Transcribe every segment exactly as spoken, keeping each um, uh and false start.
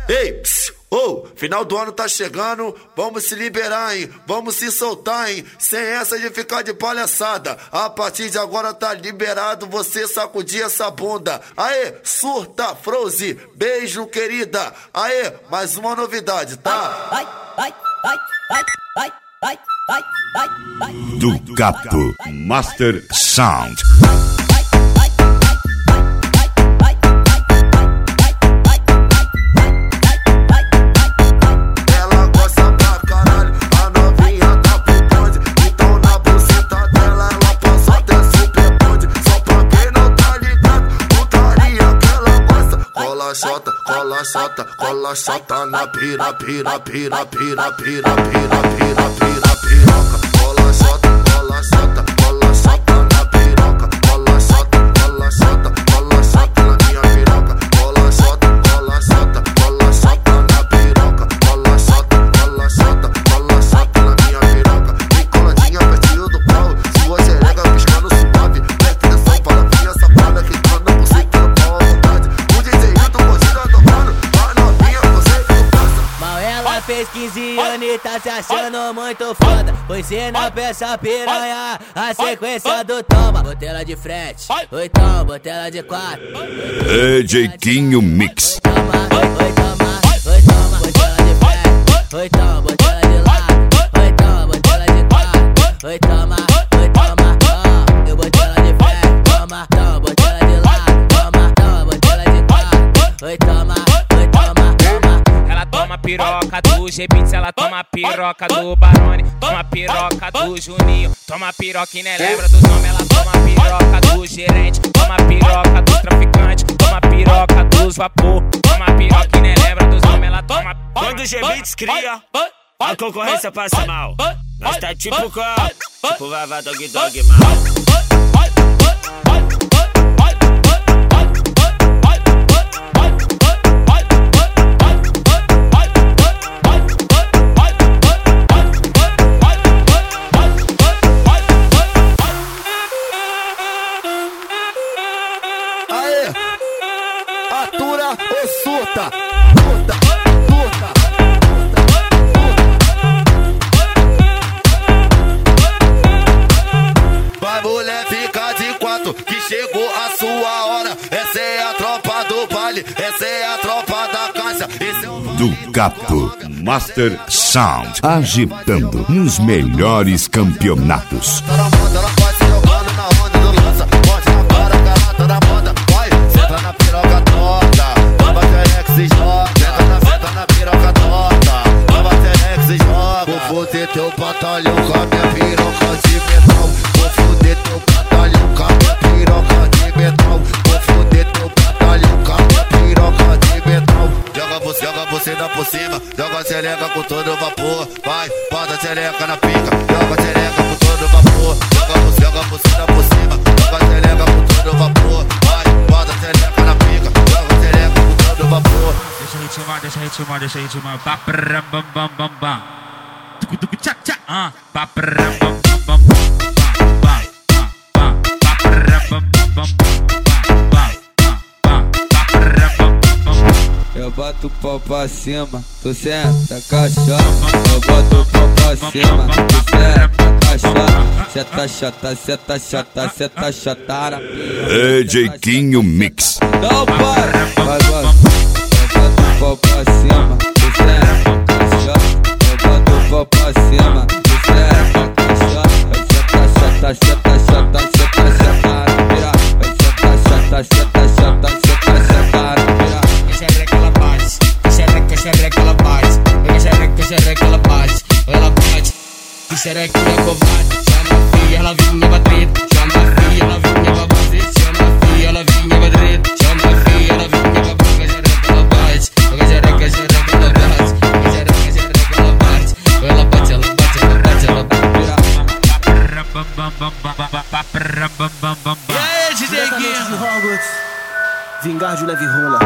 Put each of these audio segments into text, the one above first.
Ei, psiu, oh, final do ano tá chegando, vamos se liberar, hein? Vamos se soltar, hein? Sem essa de ficar de palhaçada. A partir de agora tá liberado você sacudir essa bunda. Aê, surta, Froze, beijo, querida. Aê, mais uma novidade, tá? Vai, vai, vai, vai, vai, vai, vai, vai, vai. Do Capo Master Sound. Chota, cola chota, cola chota na pira, pira, pira, pira, pira, pira, pira, pira, piroca. Cola chota, cola chota, cola chota na piroca. Cola chota, cola chota, cola chota na minha piroca. Cola chota, cola chota, cola chota na piroca. Cola chota, cola chota, cola chota na minha piroca. Vem coladinha pertinho do pau, sua xereca piscando suave. Presta atenção para a minha safada que tá na buceta no pau à vontade. O D J fez quinze anos e tá se achando muito foda. Pois se não peça piranha, a sequência do toma. Botei ela de frente, oitão, botei ela de quatro. D J Quinho Mix. Oi toma, oi toma, botei ela de frente, oitão, botei ela de lado. Oitão, botei ela de quatro. Oi toma, oi toma, ó, eu botei ela de frente, toma, toma, botei ela de lado. Toma, toma, botei ela de quatro. Oi toma, oi toma, toma. Ela toma piroca do G-Beats, ela toma piroca do Barone, toma piroca do Juninho, toma piroca e nem lembra dos nomes. Ela toma piroca do gerente, toma piroca do traficante, toma piroca dos vapor, toma piroca e nem lembra dos nomes. Ela toma. Quando o G-Beats cria, a concorrência passa mal. Nós tá tipo qual? Tipo Vavá Dog Dog mal. Atura ou surta, surta, surta. Vai mulher, fica de quatro, que chegou a sua hora. Essa é a tropa do baile, essa é a tropa da caixa. Esse é o Do Capo Master Sound, agitando nos melhores campeonatos. Vou foder teu batalhão com a minha piroca de metal. Vou foder teu batalhão com a minha piroca de metal. Vou foder teu batalhão com a minha piroca de metal. Joga você, joga você na por cima, joga a xereca com todo vapor. Vai, bota a xereca na pica, joga a xereca com todo vapor. Joga você, joga você na por cima, joga a xereca com todo vapor. Vai, bota a xereca na pica, joga a xereca com todo vapor. Deixa ritmar, deixa ritmar, deixa ritmar. Bam, bam, bam, bam, bam. Tchac, tchac, ah, eu boto o pau pra cima, tu senta cachorro. Eu boto o pau pra cima, tu senta cachorro. Cê tá chata, cê tá chata, cê tá chata na piroca. D J Quinho Mix. Não para, vai, vai. Eu boto o pau pra cima, tu senta cachorro. Eu boto o pau pra cima, tu senta cachorro. Cê tá chata, cê tá chata, cê tá chata na piroca. Cê tá chata, cê tá chata, cê tá chata na piroca. Xereca ela bate, xereca, xereca ela bate, xereca, xereca ela bate, ela bate. Xereca é covarde, chama a filha, ela vinha pra treta, chama a filha, ela vinha pra bater, chama a filha, ela vinha pra treta, chama a filha, ela vinha pra bater, xereca ela bate, xereca, xereca ela bate, xereca, xereca ela bate, ela bate, ela bate, ela bate, ela bate. E aí, D J Quinho? Vingar de leve rola.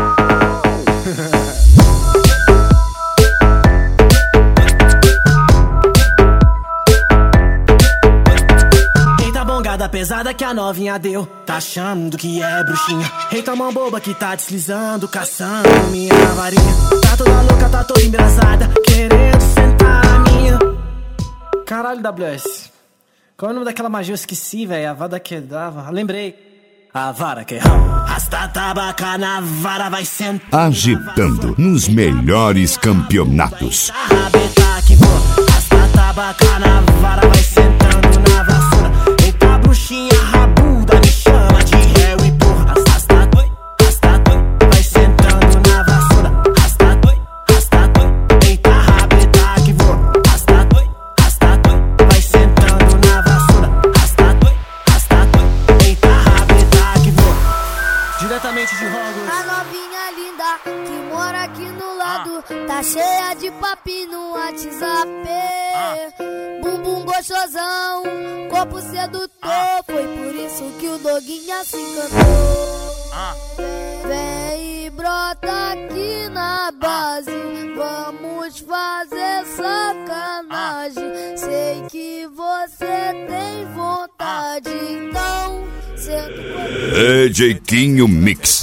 Eita bongada pesada que a novinha deu, tá achando que é bruxinha. Eita mão boba que tá deslizando, caçando minha varinha. Tá toda tá toda embrasada, querendo sentar na minha. Caralho, W S. Qual é o nome daquela magia? Eu esqueci, velho. A vara que dava. Lembrei. A vara que rasta tabaca na vara vai sentar. Agitando nos melhores campeonatos. Rabeta que vou. Rasta tabaca na vara vai sentando na vassoura. Eita bruxinha rabuda, me chama de Harry, porra. Rasta doi, rasta doi, vai sentando na vassoura. Rasta doi, rasta doi, eita rabeta que vou. Rasta doi, rasta doi, vai sentando na vassoura. Rasta doi, rasta doi, eita rabeta que vou. Diretamente de Hogwarts. A novinha linda que mora aqui no lado tá cheia de papi no WhatsApp. Bumbum gostosão, corpo sedutor. Foi por isso que o Doguinha se encantou. Vem e brota aqui na base, vamos fazer sacanagem. Sei que você tem vontade, então senta comigo. D J Quinho Mix.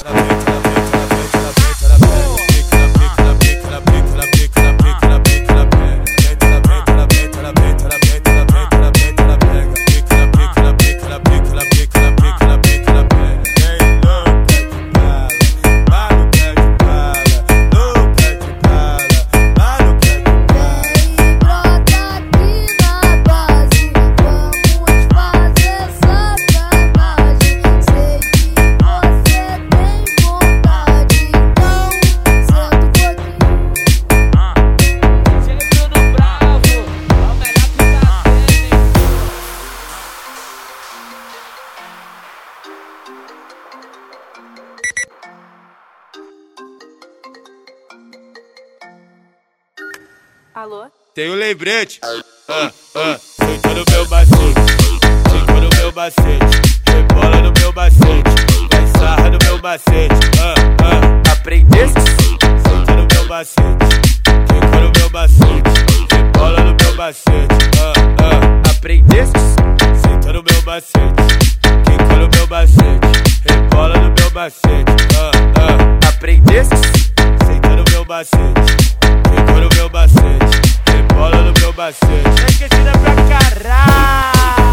Alô? Tem um lembrete. Ah, ah, senta no meu macete, senta no meu macete, rebola no meu macete, vai sarra no meu macete. Ah, ah, aprendesse? Senta no meu macete, senta no meu macete, rebola no meu macete. Ah, ah, aprendesse? Senta no meu macete, senta no meu macete, rebola no meu macete. Ah, ah, aprendesse? Senta no meu macete, senta no meu macete, rebola no meu macete. É esquecida pra caralho.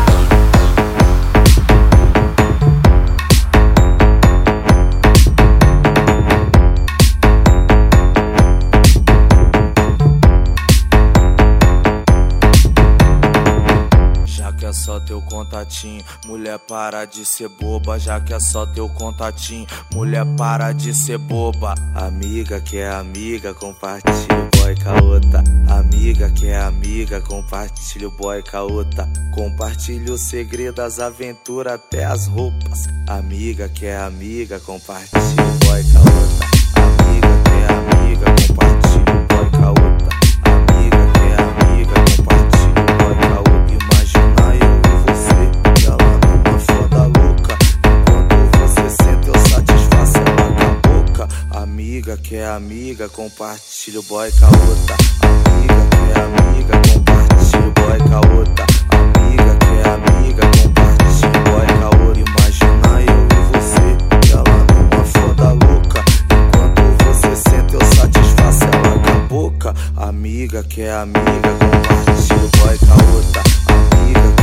Já que é só teu contatinho, mulher para de ser boba. Já que é só teu contatinho, mulher para de ser boba. Amiga que é amiga, compartilha o boy com a outra. Amiga que é amiga, compartilha o boy com a outra. Compartilha o segredo, as aventuras, até as roupas. Amiga que é amiga, compartilha o boy com a outra. Amiga que é amiga, compartilha o boy com a outra. Amiga que é amiga, compartilha o boy com a outra. Imagina eu e você, ela numa foda louca. Enquanto você senta eu satisfaço ela com a boca. Amiga que é amiga, compartilha o boy com a outra. Amiga que é amiga, compartilha o boy com a outra. Amiga que é amiga, compartilha o boy com a outra. Imagina eu e você, ela numa foda louca. Enquanto você senta eu satisfaço ela com a boca. Amiga que é amiga, compartilha o boy com a outra. Amiga